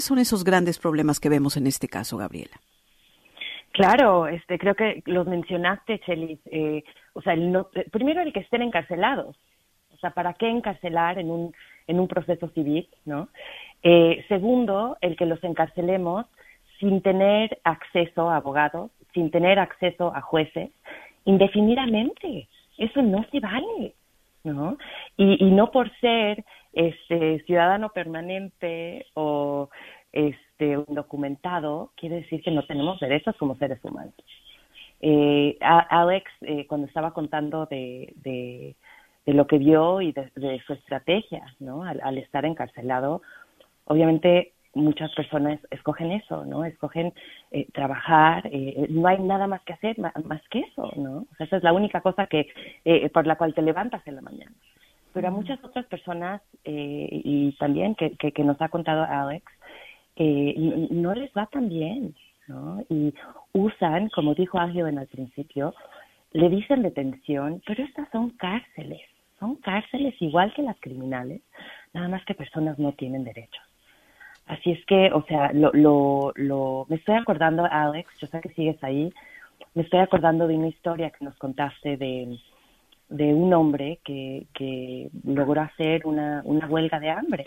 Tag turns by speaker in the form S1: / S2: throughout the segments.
S1: son esos grandes problemas que vemos en este caso, Gabriela?
S2: Claro, creo que los mencionaste, Chelis. O sea, primero el que estén encarcelados. O sea, ¿para qué encarcelar en un proceso civil, no? Segundo, el que los encarcelemos sin tener acceso a abogados, sin tener acceso a jueces, indefinidamente. Eso no se vale, ¿no? Y no por ser ciudadano permanente o documentado, quiere decir que no tenemos derechos como seres humanos. Alex, cuando estaba contando de lo que vio y de su estrategia, ¿no? Al estar encarcelado, obviamente muchas personas escogen eso, ¿no? Escogen trabajar, no hay nada más que hacer más que eso, ¿no? O sea, esa es la única cosa por la cual te levantas en la mañana. Pero a muchas otras personas, y también que nos ha contado Alex, no les va tan bien, ¿no? Y usan, como dijo Ángel al principio, le dicen detención, pero estas son cárceles igual que las criminales, nada más que personas no tienen derechos. Así es que, o sea, me estoy acordando, Alex, yo sé que sigues ahí, me estoy acordando de una historia que nos contaste de un hombre que logró hacer una huelga de hambre.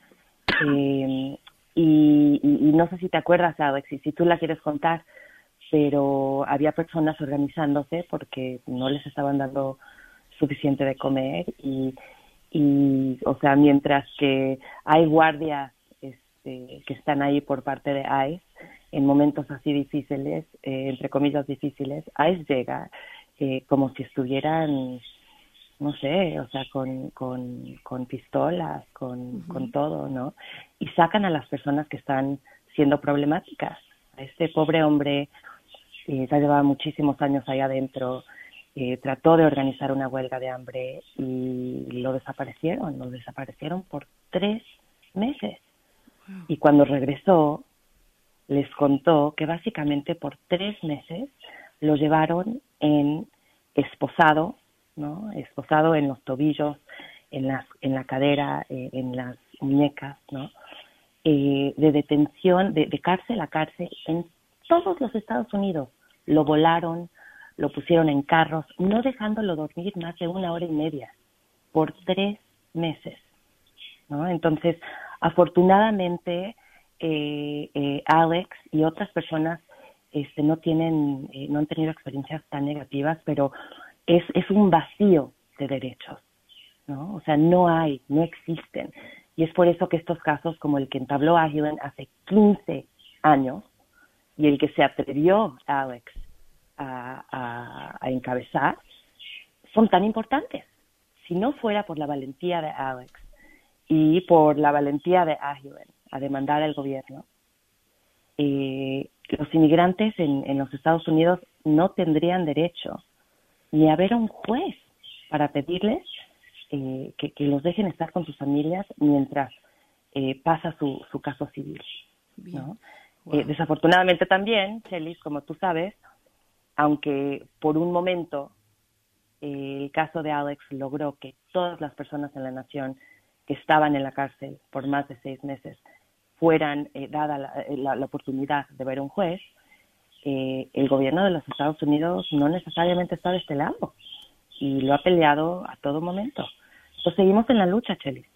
S2: Y no sé si te acuerdas, Alex, y si tú la quieres contar, pero había personas organizándose porque no les estaban dando suficiente de comer y o sea, mientras que hay guardias que están ahí por parte de ICE en momentos así difíciles, entre comillas difíciles, ICE llega como si estuvieran, no sé, o sea, con pistolas, con todo, ¿no? Y sacan a las personas que están siendo problemáticas. A este pobre hombre ya llevaba muchísimos años ahí adentro, trató de organizar una huelga de hambre y lo desaparecieron por 3 meses. Y cuando regresó, les contó que básicamente por 3 meses lo llevaron esposado, ¿no? Esposado en los tobillos, en la cadera, en las muñecas, ¿no? De detención, de cárcel a cárcel, en todos los Estados Unidos. Lo volaron, lo pusieron en carros, no dejándolo dormir más de 1 hora y media, por 3 meses, ¿no? Entonces, afortunadamente, Alex y otras personas no han tenido experiencias tan negativas, pero es un vacío de derechos, ¿no? O sea, no existen. Y es por eso que estos casos, como el que entabló Agilan hace 15 años, y el que se atrevió Alex a encabezar, son tan importantes. Si no fuera por la valentía de Alex y por la valentía de Agilan a demandar al gobierno, los inmigrantes en los Estados Unidos no tendrían derecho ni a ver a un juez para pedirles que los dejen estar con sus familias mientras pasa su caso civil, ¿no? Wow. Desafortunadamente también, Chelis, como tú sabes, aunque por un momento el caso de Alex logró que todas las personas en la nación que estaban en la cárcel por más de 6 meses fueran dada la oportunidad de ver a un juez, el gobierno de los Estados Unidos no necesariamente está de este lado y lo ha peleado a todo momento. Entonces seguimos en la lucha, Chelis.